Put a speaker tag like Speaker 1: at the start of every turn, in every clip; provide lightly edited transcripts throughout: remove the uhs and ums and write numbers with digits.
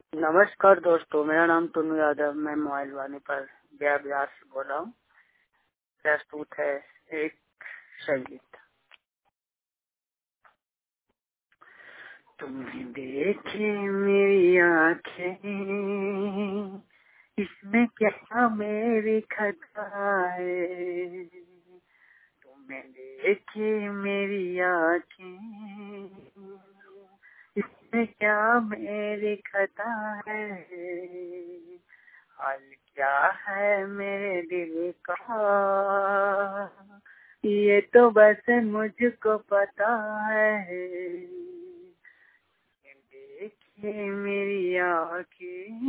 Speaker 1: नमस्कार दोस्तों, मेरा नाम टुन्नू यादव। मैं मोबाइल वाले पर गया बिहार से बोल रहा हूँ। प्रस्तुत है एक संगीत। तुमने देखे मेरी आँखें, इसमें क्या मेरी खता है। तुमने देखे मेरी आँखें, इसमें क्या मेरी खता है। हाल क्या है मेरे दिल का, ये तो बस मुझको पता है। देखिए मेरी आँखें,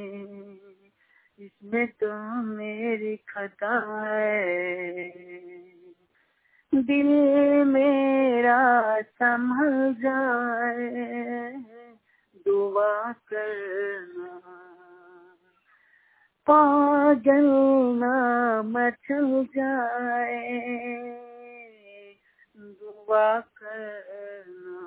Speaker 1: इसमें तो मेरी खता है। दिल मेरा संभल जाए, दुआ करना। पागल ना मचल जाए, दुआ करना।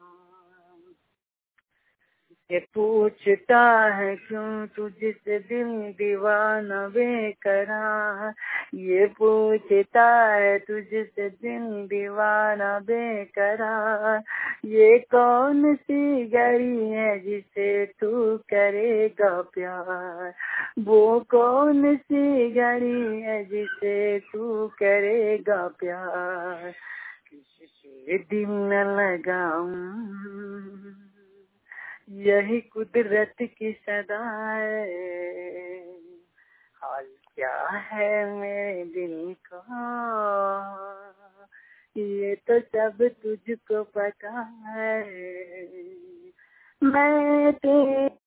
Speaker 1: ये पूछता है क्यों तुझसे दिल दीवाना बेकरार। ये पूछता है तुझसे दिल दीवाना बेकरार। ये कौन सी घड़ी है जिसे तू करेगा प्यार। वो कौन सी घड़ी है जिसे तू करेगा प्यार। किसी से दिल न लगाऊं, यही कुदरत की सदा है। हाल क्या है मेरे दिल का, ये तो सब तुझको पता है। मैं तेरे